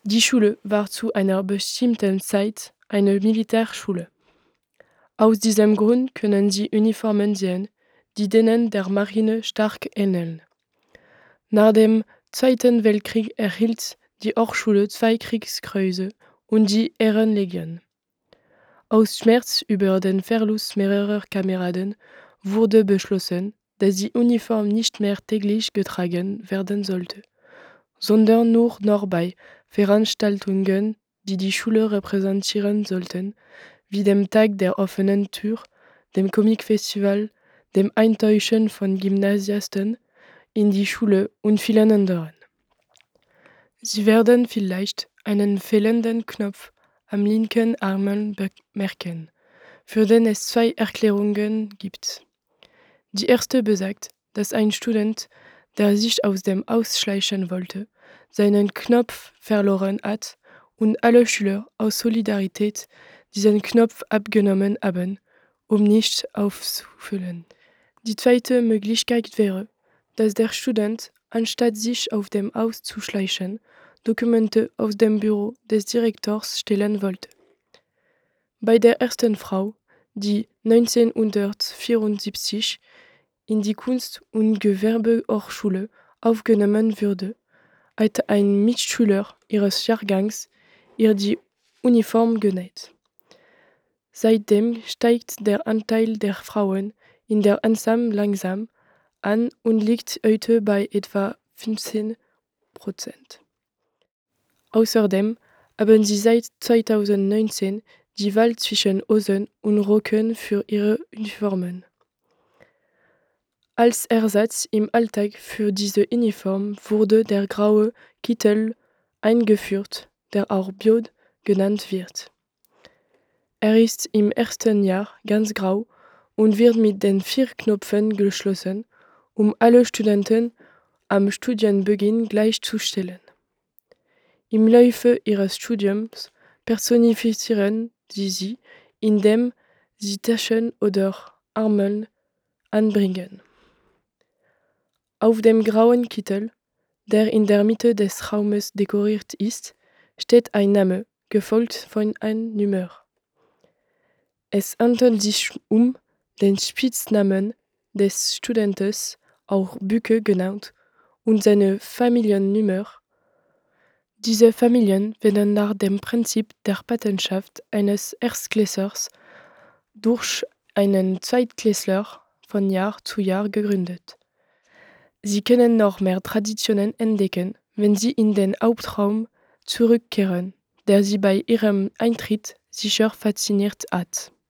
Die Schule war zu einer bestimmten Zeit eine Militärschule. Aus diesem Grund können Sie Uniformen sehen, die denen der Marine stark ähneln. Nach dem Zweiten Weltkrieg erhielt die Hochschule 2 Kriegskreuze und die Ehrenlegion. Aus Schmerz über den Verlust mehrerer Kameraden wurde beschlossen, dass die Uniform nicht mehr täglich getragen werden sollte, sondern nur noch bei Veranstaltungen, die die Schule repräsentieren sollten, wie dem Tag der offenen Tür, dem Comicfestival, dem Eintäuschen von Gymnasiasten in die Schule und vielen anderen. Sie werden vielleicht einen fehlenden Knopf am linken Arm bemerken, für den es 2 Erklärungen gibt. Die erste besagt, dass ein Student, der sich aus dem Haus schleichen wollte, seinen Knopf verloren hat und alle Schüler aus Solidarität diesen Knopf abgenommen haben, um nicht aufzufüllen. Die zweite Möglichkeit wäre, dass der Student, anstatt sich auf dem Haus zu schleichen, Dokumente aus dem Büro des Direktors stehlen wollte. Bei der ersten Frau, die 1974 in die Kunst- und Gewerbehochschule aufgenommen wurde, hat ein Mitschüler ihres Jahrgangs ihr die Uniform genäht. Seitdem steigt der Anteil der Frauen in der Ensemble langsam an und liegt heute bei etwa 15%. Außerdem haben sie seit 2019 die Wahl zwischen Hosen und Röcken für ihre Uniformen. Als Ersatz im Alltag für diese Uniform wurde der graue Kittel eingeführt, der auch Biot genannt wird. Er ist im ersten Jahr ganz grau und wird mit den 4 Knöpfen geschlossen, um alle Studenten am Studienbeginn gleichzustellen. Im Laufe ihres Studiums personifizieren sie, indem sie Taschen oder Ärmel anbringen. Auf dem grauen Kittel, der in der Mitte des Raumes dekoriert ist, steht ein Name, gefolgt von einer Nummer. Es handelt sich um den Spitznamen des Studentes, auch Bücke genannt, und seine Familiennummer. Diese Familien werden nach dem Prinzip der Patenschaft eines Erstklässlers durch einen Zweitklässler von Jahr zu Jahr gegründet. Sie können noch mehr Traditionen entdecken, wenn sie in den Hauptraum zurückkehren, der sie bei ihrem Eintritt sicher fasziniert hat.